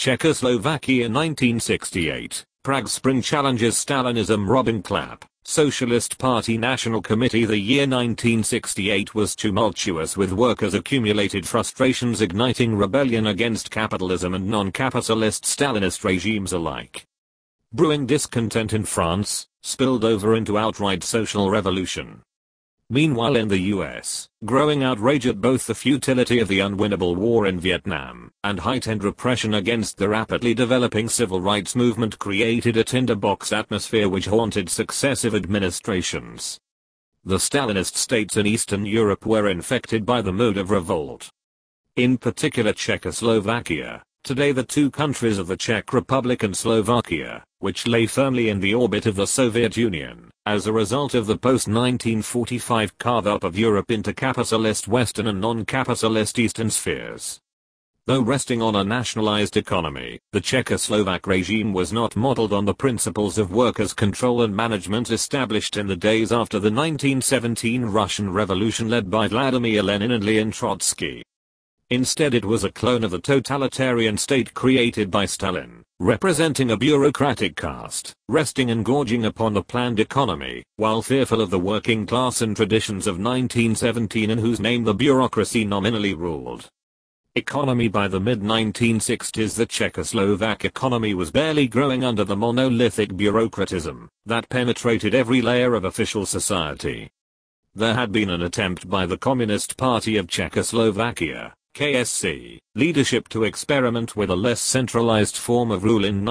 Czechoslovakia 1968, Prague Spring challenges Stalinism. Robin Clapp, Socialist Party National Committee. The year 1968 was tumultuous, with workers' accumulated frustrations igniting rebellion against capitalism and non-capitalist Stalinist regimes alike. Brewing discontent in France spilled over into outright social revolution. Meanwhile in the US, growing outrage at both the futility of the unwinnable war in Vietnam and heightened repression against the rapidly developing civil rights movement created a tinderbox atmosphere which haunted successive administrations. The Stalinist states in Eastern Europe were infected by the mood of revolt. In particular Czechoslovakia, today the two countries of the Czech Republic and Slovakia, which lay firmly in the orbit of the Soviet Union, as a result of the post-1945 carve-up of Europe into capitalist Western and non-capitalist Eastern spheres. Though resting on a nationalized economy, the Czechoslovak regime was not modeled on the principles of workers' control and management established in the days after the 1917 Russian Revolution led by Vladimir Lenin and Leon Trotsky. Instead it was a clone of the totalitarian state created by Stalin, representing a bureaucratic caste, resting and gorging upon the planned economy, while fearful of the working class and traditions of 1917 in whose name the bureaucracy nominally ruled. Economy. By the mid-1960s the Czechoslovak economy was barely growing under the monolithic bureaucratism that penetrated every layer of official society. There had been an attempt by the Communist Party of Czechoslovakia, KSC, leadership to experiment with a less centralized form of rule in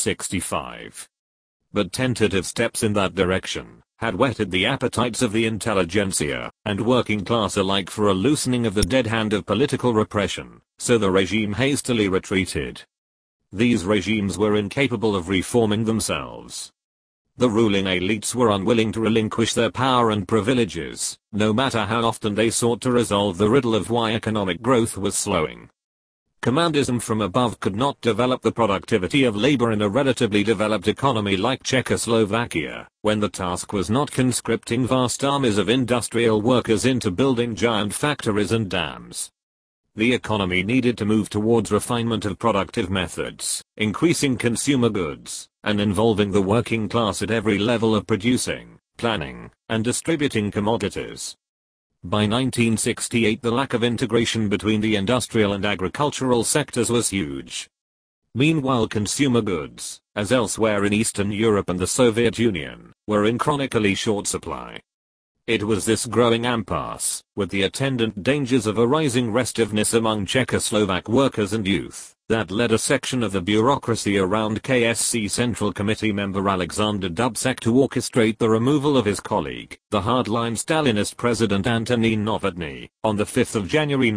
1965. But tentative steps in that direction had whetted the appetites of the intelligentsia and working class alike for a loosening of the dead hand of political repression, so the regime hastily retreated. These regimes were incapable of reforming themselves. The ruling elites were unwilling to relinquish their power and privileges, no matter how often they sought to resolve the riddle of why economic growth was slowing. Commandism from above could not develop the productivity of labor in a relatively developed economy like Czechoslovakia, when the task was not conscripting vast armies of industrial workers into building giant factories and dams. The economy needed to move towards refinement of productive methods, increasing consumer goods, and involving the working class at every level of producing, planning, and distributing commodities. By 1968 the lack of integration between the industrial and agricultural sectors was huge. Meanwhile consumer goods, as elsewhere in Eastern Europe and the Soviet Union, were in chronically short supply. It was this growing impasse, with the attendant dangers of a rising restiveness among Czechoslovak workers and youth, that led a section of the bureaucracy around KSC Central Committee member Alexander Dubček to orchestrate the removal of his colleague, the hardline Stalinist President Antonín Novotný, on the 5th of January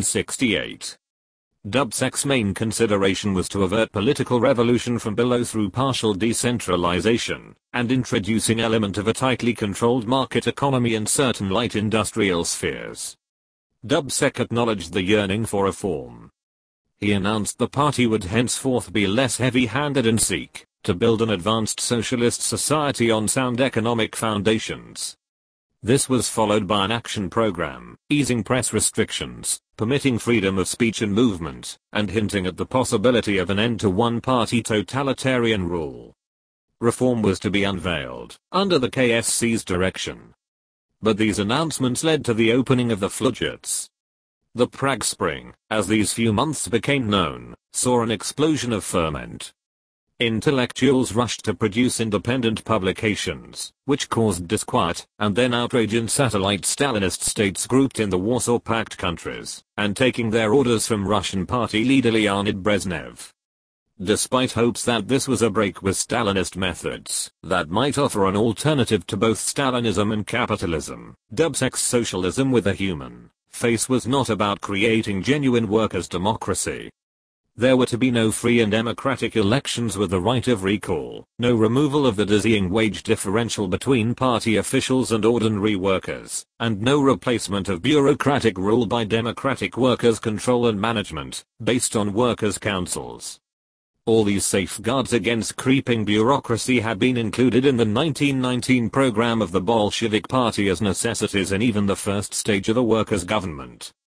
1968. Dubček's main consideration was to avert political revolution from below through partial decentralization, and introducing element of a tightly controlled market economy in certain light industrial spheres. Dubček acknowledged the yearning for reform. He announced the party would henceforth be less heavy-handed and seek to build an advanced socialist society on sound economic foundations. This was followed by an action program, easing press restrictions, permitting freedom of speech and movement, and hinting at the possibility of an end to one-party totalitarian rule. Reform was to be unveiled, under the KSC's direction. But these announcements led to the opening of the floodgates. The Prague Spring, as these few months became known, saw an explosion of ferment. Intellectuals rushed to produce independent publications, which caused disquiet and then outrage in satellite Stalinist states grouped in the Warsaw Pact countries, and taking their orders from Russian party leader Leonid Brezhnev. Despite hopes that this was a break with Stalinist methods that might offer an alternative to both Stalinism and capitalism, Dubček's socialism with a human face was not about creating genuine workers' democracy. There were to be no free and democratic elections with the right of recall, no removal of the dizzying wage differential between party officials and ordinary workers, and no replacement of bureaucratic rule by democratic workers' control and management, based on workers' councils. All these safeguards against creeping bureaucracy had been included in the 1919 program of the Bolshevik Party as necessities in even the first stage of a workers' government.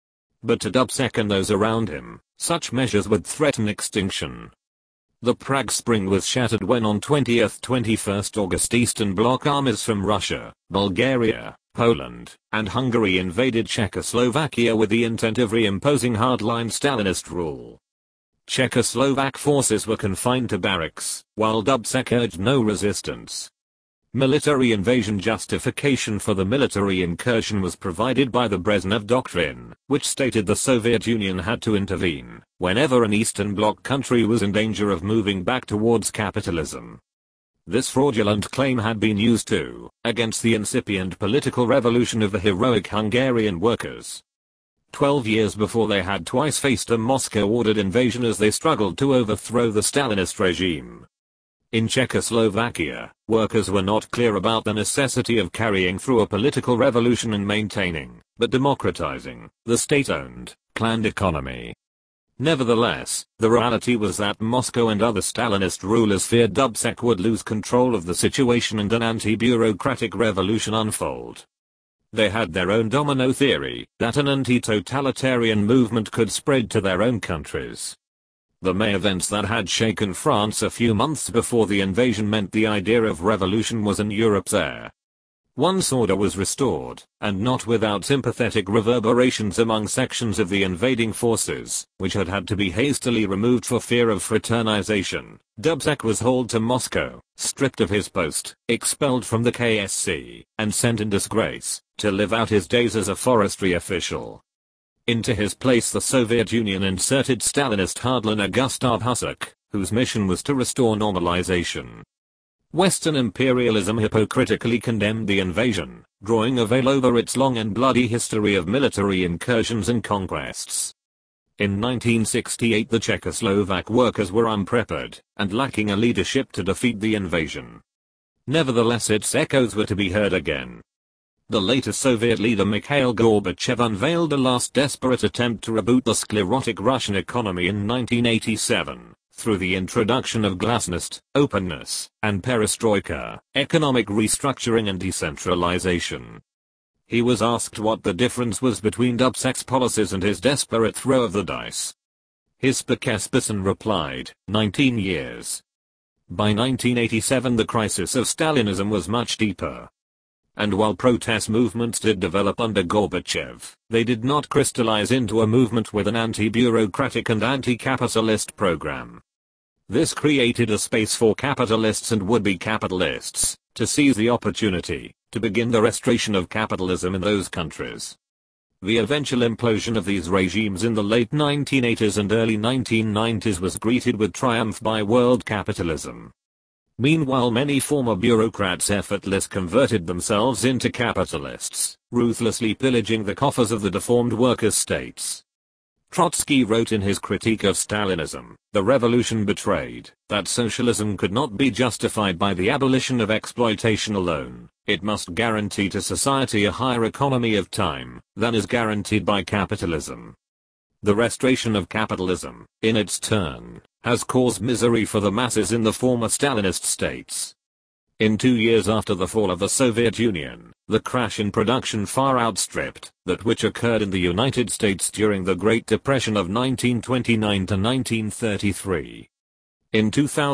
but to Dubček and those around him, such measures would threaten extinction. The Prague Spring was shattered when on 20th-21st August Eastern Bloc armies from Russia, Bulgaria, Poland, and Hungary invaded Czechoslovakia with the intent of reimposing hardline Stalinist rule. Czechoslovak forces were confined to barracks, while Dubček urged no resistance. Military invasion justification for the military incursion was provided by the Brezhnev Doctrine, which stated the Soviet Union had to intervene whenever an Eastern Bloc country was in danger of moving back towards capitalism. This fraudulent claim had been used against the incipient political revolution of the heroic Hungarian workers. 12 years before, they had twice faced a Moscow-ordered invasion as they struggled to overthrow the Stalinist regime. In Czechoslovakia, workers were not clear about the necessity of carrying through a political revolution and maintaining, but democratizing, the state-owned, planned economy. Nevertheless, the reality was that Moscow and other Stalinist rulers feared Dubček would lose control of the situation and an anti-bureaucratic revolution unfold. They had their own domino theory, that an anti-totalitarian movement could spread to their own countries. The May events that had shaken France a few months before the invasion meant the idea of revolution was in Europe's air. Once order was restored, and not without sympathetic reverberations among sections of the invading forces, which had to be hastily removed for fear of fraternization, Dubček was hauled to Moscow, stripped of his post, expelled from the KSC, and sent in disgrace, to live out his days as a forestry official. Into his place the Soviet Union inserted Stalinist hardliner Gustav Husak, whose mission was to restore normalization. Western imperialism hypocritically condemned the invasion, drawing a veil over its long and bloody history of military incursions and conquests. In 1968 the Czechoslovak workers were unprepared, and lacking a leadership to defeat the invasion. Nevertheless, its echoes were to be heard again. The later Soviet leader Mikhail Gorbachev unveiled a last desperate attempt to reboot the sclerotic Russian economy in 1987. Through the introduction of glasnost, openness, and perestroika, economic restructuring and decentralization. He was asked what the difference was between Dubček's policies and his desperate throw of the dice. His spokesperson replied, 19 years. By 1987 the crisis of Stalinism was much deeper. And while protest movements did develop under Gorbachev, they did not crystallize into a movement with an anti-bureaucratic and anti-capitalist program. This created a space for capitalists and would-be capitalists to seize the opportunity to begin the restoration of capitalism in those countries. The eventual implosion of these regimes in the late 1980s and early 1990s was greeted with triumph by world capitalism. Meanwhile, many former bureaucrats effortlessly converted themselves into capitalists, ruthlessly pillaging the coffers of the deformed workers' states. Trotsky wrote in his critique of Stalinism, "The revolution betrayed that socialism could not be justified by the abolition of exploitation alone. It must guarantee to society a higher economy of time than is guaranteed by capitalism." The restoration of capitalism, in its turn, has caused misery for the masses in the former Stalinist states. In 2 years after the fall of the Soviet Union, the crash in production far outstripped that which occurred in the United States during the Great Depression of 1929 to 1933. In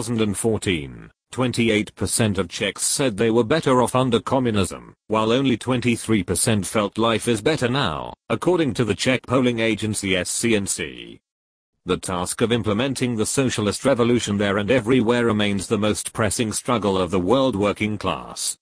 2014, 28% of Czechs said they were better off under communism, while only 23% felt life is better now, according to the Czech polling agency SCNC. The task of implementing the socialist revolution there and everywhere remains the most pressing struggle of the world working class.